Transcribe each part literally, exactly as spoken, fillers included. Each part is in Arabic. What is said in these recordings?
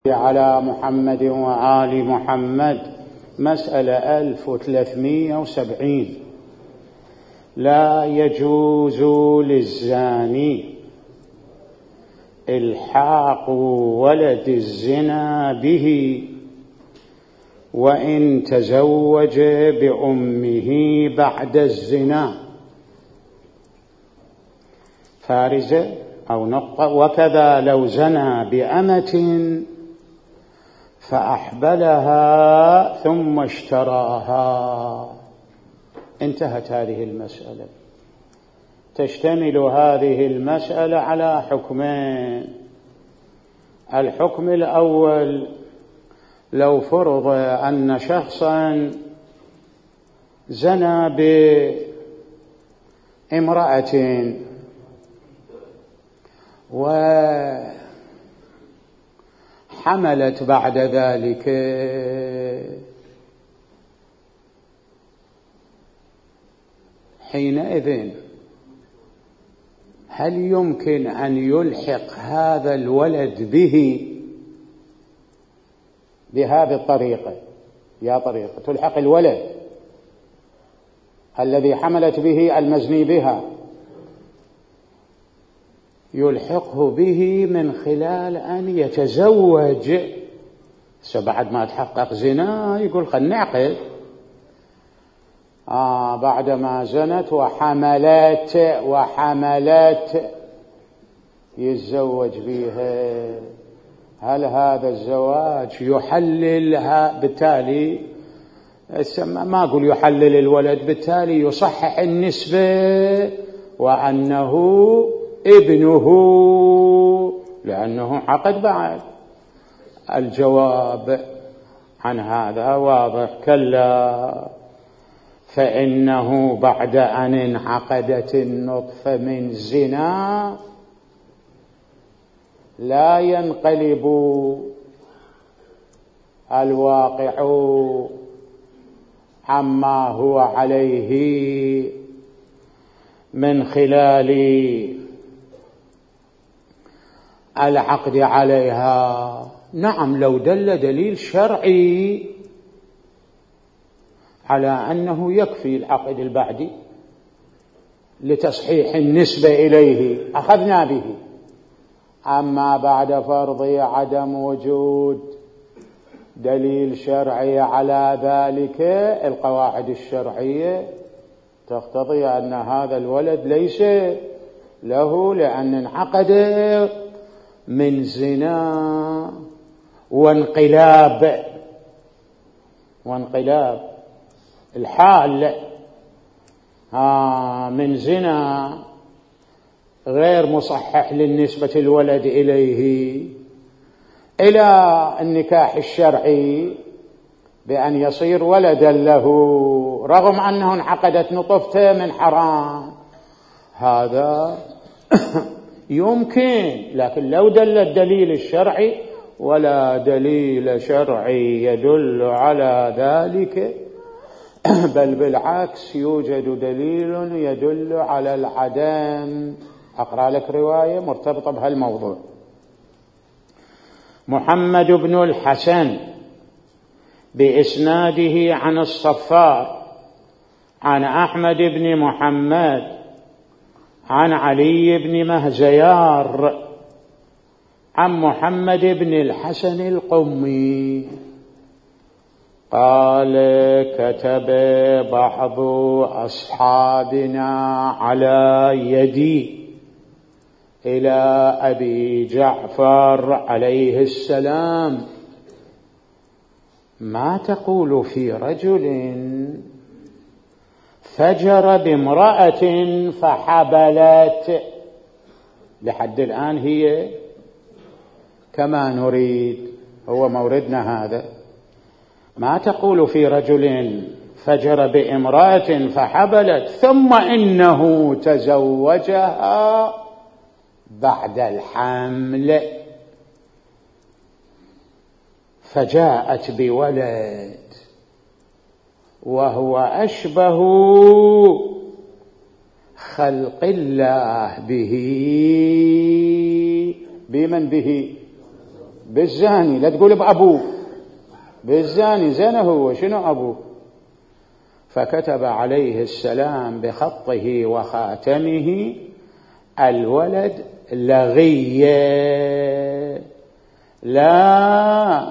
على محمد وآل محمد. مسألة ألف وثلاثمائة وسبعين. لا يجوز للزاني إلحاق ولد الزنا به وإن تزوج بأمه بعد الزنا. فارزة أو نقطة. وكذا لو زنى بأمة فأحبلها ثم اشتراها. انتهت هذه المسألة. تشتمل هذه المسألة على حكمين. الحكم الأول: لو فرض أن شخصا زنى بامرأة وحملت بعد ذلك، حينئذ هل يمكن أن يلحق هذا الولد به بهذه الطريقة؟ يا طريقة تلحق الولد الذي حملت به المزني بها، يلحقه به من خلال أن يتزوج. بعد ما تحقق زنا يقول خلنا نعقد. آه بعدما زنت وحملت وحملت يتزوج بها. هل هذا الزواج يحللها؟ بالتالي ما أقول يحلل الولد، بالتالي يصحح النسبة وأنه ابنه لأنه عقد بعد. الجواب عن هذا واضح: كلا، فإنه بعد أن انعقدت النطفة من زنا لا ينقلب الواقع عما هو عليه من خلال العقد عليها. نعم، لو دل دليل شرعي على أنه يكفي العقد البعدي لتصحيح النسبة إليه أخذنا به. أما بعد فرض عدم وجود دليل شرعي على ذلك، القواعد الشرعية تقتضي أن هذا الولد ليس له، لأن انعقد من زنا وانقلاب وانقلاب الحال ها من زنا غير مصحح للنسبة الولد إليه إلى النكاح الشرعي بأن يصير ولدا له رغم أنه انعقدت نطفته من حرام. هذا يمكن، لكن لو دل الدليل الشرعي ولا دليل شرعي يدل على ذلك، بل بالعكس يوجد دليل يدل على العدم. أقرأ لك رواية مرتبطة بهالموضوع. محمد بن الحسن بإسناده عن الصفار عن أحمد بن محمد عن علي بن مهزيار عن محمد بن الحسن القمي قال: كتب بعض أصحابنا على يدي إلى أبي جعفر عليه السلام: ما تقول في رجل فجر بامرأة فحبلت؟ لحد الآن هي كما نريد، هو موردنا هذا. ما تقول في رجل فجر بامرأة فحبلت ثم إنه تزوجها بعد الحمل فجاءت بولد وهو أشبه خلق الله به. بمن به؟ بالزاني، لا تقول بأبوه، بالزاني، زنه هو، شنو أبوه؟ فكتب عليه السلام بخطه وخاتمه: الولد لغية لا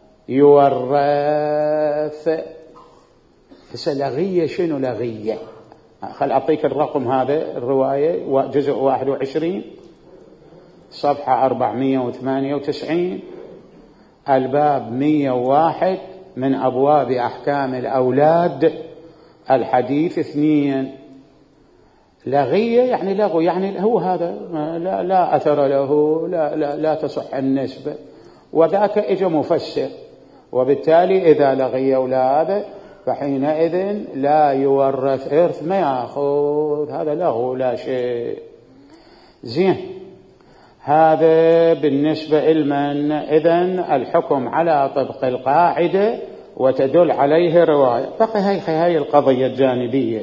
يورث. هسه لغية شنو لغية؟ خل أعطيك الرقم هذا، الرواية جزء واحد وعشرين صفحة أربعمائة وثمانية وتسعين، الباب مئة وواحد من أبواب أحكام الأولاد، الحديث اثنين. لغية يعني لغو، يعني هو هذا لا, لا أثر له، لا, لا, لا تصح النسبة، وذاك إجا مفسر، وبالتالي إذا لغي أولاده فحينئذ لا يورث، إرث ما يأخذ، هذا لغو لا شيء. زين، هذا بالنسبة لمن إذن الحكم على طبق القاعدة وتدل عليه رواية. بقي هاي هاي القضية الجانبية،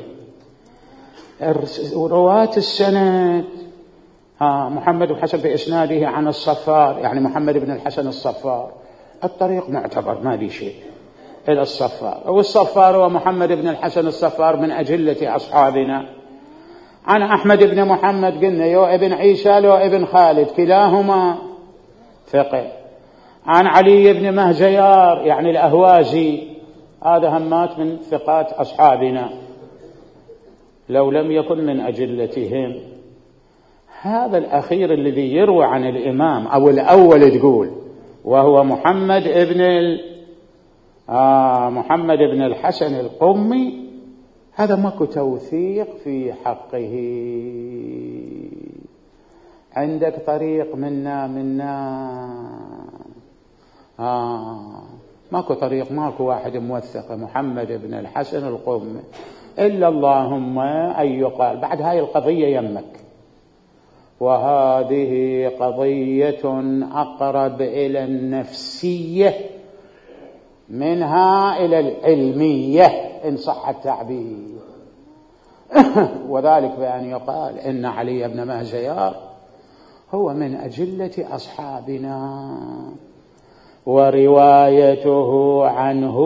رواة السند. ها محمد بحسب إسناده عن الصفار، يعني محمد بن الحسن الصفار، الطريق معتبر ما بي شيء إلى الصفار، والصفار هو محمد بن الحسن الصفار من أجلة أصحابنا. عن أحمد بن محمد قلنا يو ابن عيسى لو ابن خالد كلاهما ثقة. عن علي بن مهزيار يعني الأهوازي، هذا همات من ثقات أصحابنا لو لم يكن من أجلتهم. هذا الأخير الذي يروى عن الإمام أو الأول تقول، وهو محمد ابن ال... آه محمد بن الحسن القمي، هذا ماكو توثيق في حقه. عندك طريق منا منا آه ماكو طريق، ماكو واحد موثق محمد بن الحسن القمي، إلا اللهم أن يقال بعد هاي القضية يمك. وهذه قضية أقرب إلى النفسية منها إلى العلمية إن صح التعبير. وذلك بأن يقال إن علي بن مهزيار هو من أجلة أصحابنا، وروايته عنه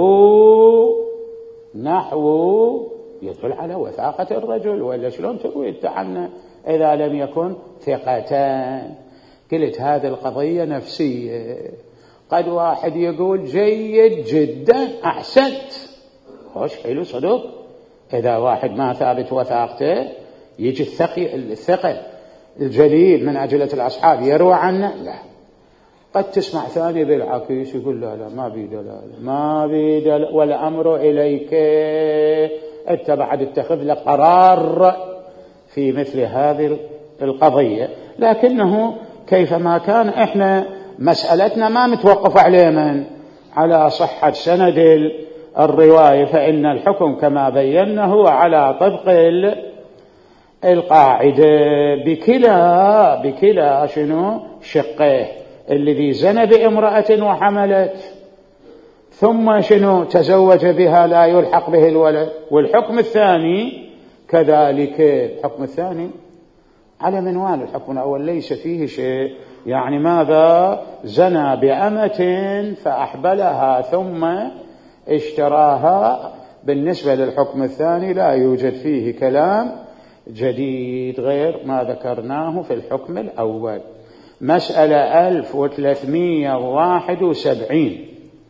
نحو يدل على وثاقة الرجل، ولا شلون تقول عنه إذا لم يكن ثقتان؟ قلت هذه القضية نفسية. قد واحد يقول جيد جدا أحسنت، خوش حلو صدق، إذا واحد ما ثابت وثاقته يجي الثقي الثقة الجليل من أجلة الأصحاب يروى عنه، لا. قد تسمع ثاني بالعكس يقول لا لا ما بي دلالة، ما بي دلالة، والأمر إليك، أنت بعد اتخذ لك قرار في مثل هذه القضية. لكنه كيفما كان إحنا مسألتنا ما متوقف عليه من على صحة سند الرواية، فإن الحكم كما بينا هو على طبق القاعدة بكلا بكلا شنو شقه، الذي زنى بامرأة وحملت ثم شنو تزوج بها لا يلحق به الولد. والحكم الثاني كذلك، الحكم الثاني على منوال الحكم الأول ليس فيه شيء، يعني ماذا؟ زنى بأمة فأحبلها ثم اشتراها. بالنسبة للحكم الثاني لا يوجد فيه كلام جديد غير ما ذكرناه في الحكم الأول. مسألة ألف وثلاثمائة وواحد وسبعين،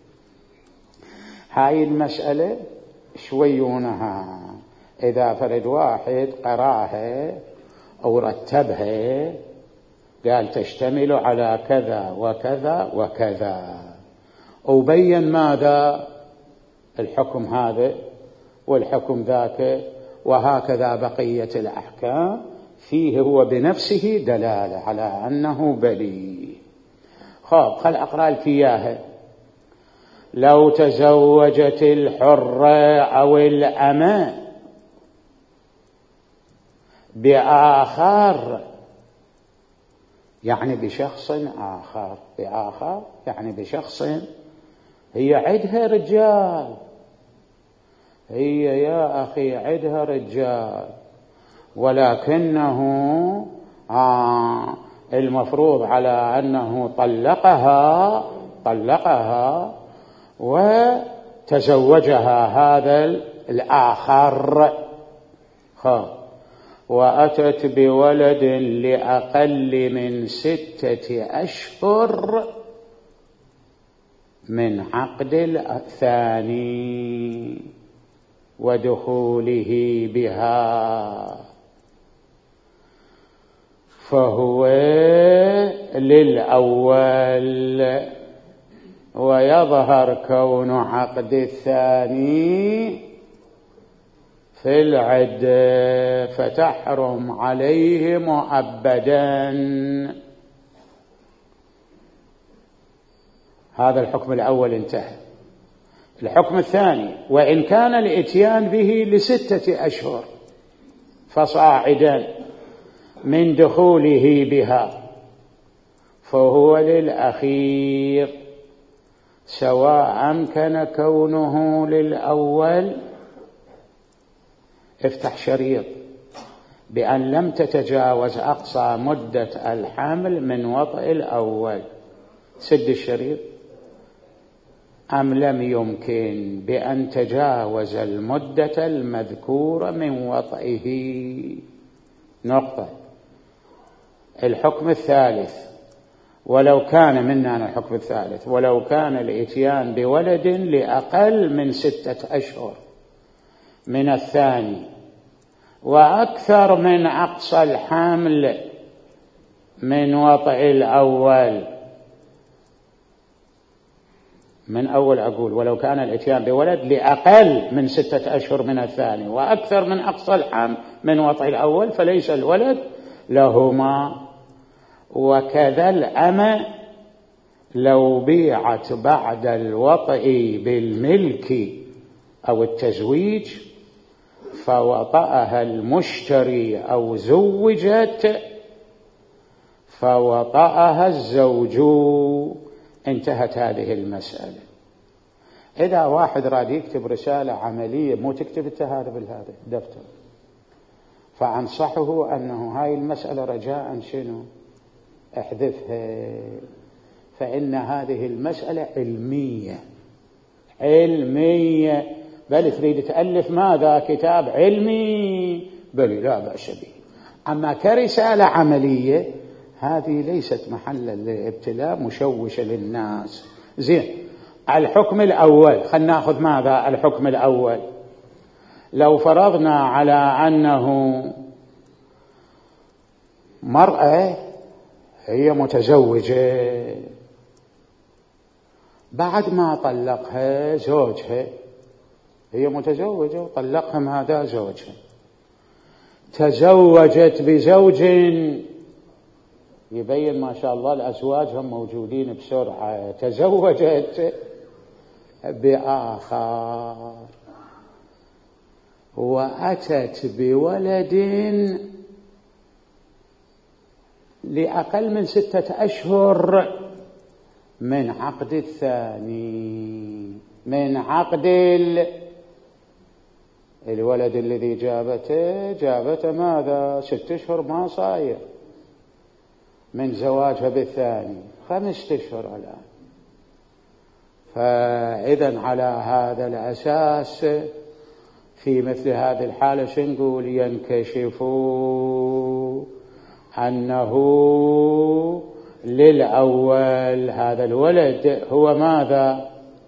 هاي المسألة شويونها إذا فرد واحد قراها أو رتبها قال تشتمل على كذا وكذا وكذا، وبين ماذا الحكم هذا والحكم ذاك، وهكذا بقية الأحكام فيه هو بنفسه دلالة على أنه بلي. خب خل أقرأ لك إياها. لو تزوجت الحرة أو الأمة بآخر، يعني بشخص آخر، بآخر يعني بشخص، هي عدها رجال، هي يا أخي عدها رجال، ولكنه آه المفروض على أنه طلقها طلقها وتزوجها هذا الآخر، وأتت بولد لأقل من ستة أشهر من عقد الثاني ودخوله بها، فهو للأول، ويظهر كون عقد الثاني في العدة فتحرم عليه مؤبدا. هذا الحكم الأول انتهى. الحكم الثاني: وإن كان الإتيان به لستة أشهر فصاعدا من دخوله بها، فهو للأخير، سواء أمكن كونه للأول. افتح شريط بأن لم تتجاوز أقصى مدة الحمل من وطئ الأول، سد الشريط. أم لم يمكن بأن تجاوز المدة المذكورة من وطئه. نقطة. الحكم الثالث: ولو كان منا الحكم الثالث ولو كان الإتيان بولد لأقل من ستة أشهر من الثاني وأكثر من أقصى الحمل من وطئ الأول. من أول أقول ولو كان الإتيان بولد لأقل من ستة أشهر من الثاني وأكثر من أقصى الحمل من وطئ الأول فليس الولد لهما. وكذا الأمة لو بيعت بعد الوطئ بالملك أو التزويج فوطأها المشتري أو زوجت فوطأها الزوج، انتهت هذه المسألة. إذا واحد راد يكتب رسالة عملية مو تكتب انت هذا بالهذا دفتر، فأنصحه أنه هاي المسألة رجاء شنو احذفها، فإن هذه المسألة علمية علمية، بل تريد تألف ماذا كتاب علمي بل لا بأس به. أما كرسالة عملية هذه ليست محلا للابتلاء، مشوشة للناس. زين، الحكم الأول، خلنا ناخذ ماذا الحكم الأول. لو فرضنا على أنه مرأة هي متزوجة بعد ما طلقها زوجها، هي متزوجة وطلقها هذا زوجها، تزوجت بزوج، يبين ما شاء الله الأزواج هم موجودين بسرعة، تزوجت بآخر وأتت بولد لأقل من ستة أشهر من عقد الثاني، من عقد الولد الذي جابته جابته ماذا ستة أشهر ما صاير من زواجها بالثاني، خمسة أشهر الآن. فإذا على هذا الأساس في مثل هذه الحالة شنقول؟ ينكشف أنه للأول، هذا الولد هو ماذا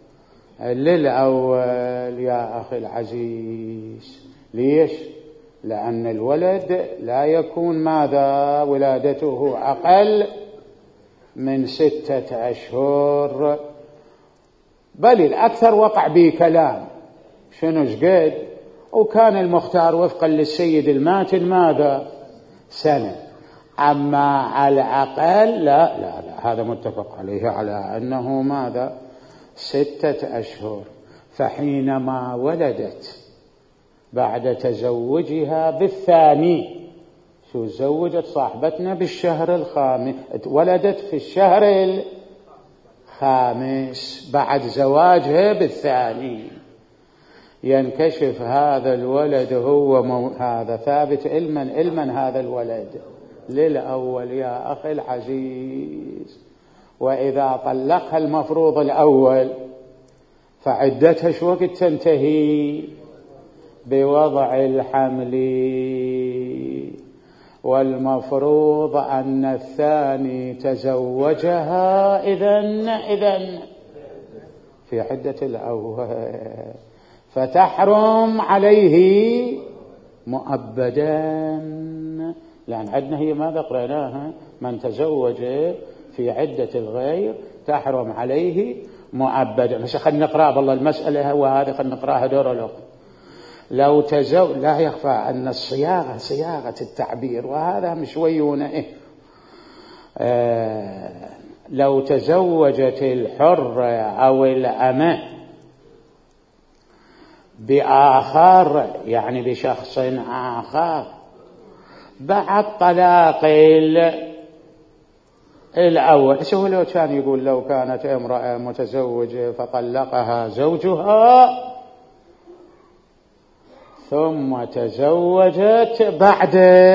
للأول يا أخي العزيز. ليش؟ لأن الولد لا يكون ماذا ولادته أقل من ستة أشهر، بل الأكثر وقع به كلام شنو شقد، وكان المختار وفقا للسيد الماتن ماذا سنة. أما على الأقل لا لا لا هذا متفق عليه على أنه ماذا ستة أشهر. فحينما ولدت بعد تزوجها بالثاني، شو زوجت صاحبتنا بالشهر الخامس، ولدت في الشهر الخامس بعد زواجها بالثاني، ينكشف هذا الولد هو مو... هذا ثابت علما علما هذا الولد للأول يا أخي العزيز. وإذا طلقها المفروض الأول فعدتها شو وقت تنتهي؟ بوضع الحمل. والمفروض أن الثاني تزوجها إذن إذن في عدة الأول، فتحرم عليه مؤبدا. لأن عندنا هي ماذا قرأناها؟ من تزوج في عدة الغير تحرم عليه مؤبدا. بس خلينا نقرأ بالله المسألة وهذه خلينا نقرأها دور له. لو تزوج، لا يخفى أن الصياغة صياغة التعبير، وهذا مش ويونه إيه. آه لو تزوجت الحرة أو الأمة بآخر، يعني بشخص آخر، بعد طلاق الأول. شو لو كان يقول لو كانت امرأة متزوجة فطلقها زوجها ثم تزوجت بعد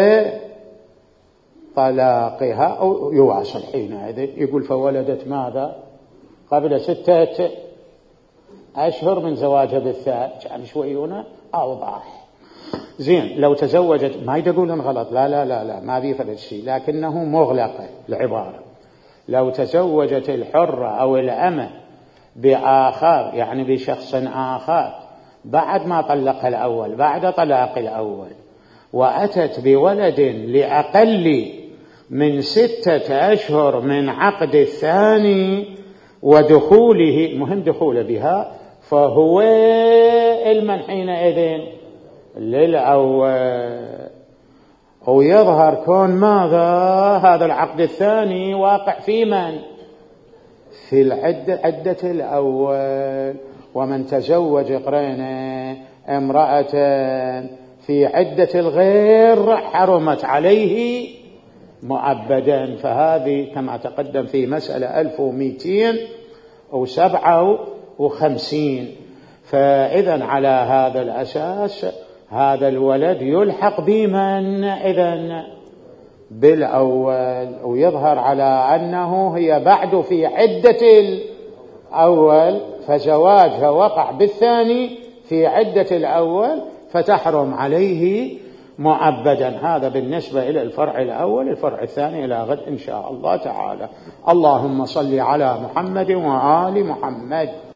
طلاقها، أو يواصل حينئذ يقول فولدت ماذا قبل ستة أشهر من زواجها بالثاني، كان شوي هنا أوضح. زين لو تزوجت، ما يقولون غلط، لا لا لا لا ما بيفرق شيء، لكنه مغلقة العبارة. لو تزوجت الحرة أو الأمة بآخر، يعني بشخص آخر، بعد ما طلقها الأول، بعد طلاق الأول، وأتت بولد لأقل من ستة أشهر من عقد الثاني ودخوله، مهم دخول بها، فهو المن حينئذ للأول. ويظهر كون ماذا هذا العقد الثاني واقع في من؟ في العدة عدة الأول. ومن تزوج قرينة امرأة في عدة الغير حرمت عليه مؤبدا. فهذه كما تقدم في مسألة ألف ومئتين وسبعة وخمسين. فإذا على هذا الأساس هذا الولد يلحق بمن؟ إذن بالأول. ويظهر على أنه هي بعد في عدة الأول، فزواجها وقع بالثاني في عدة الأول، فتحرم عليه مؤبدا. هذا بالنسبة إلى الفرع الأول. الفرع الثاني إلى غد إن شاء الله تعالى. اللهم صل على محمد وآل محمد.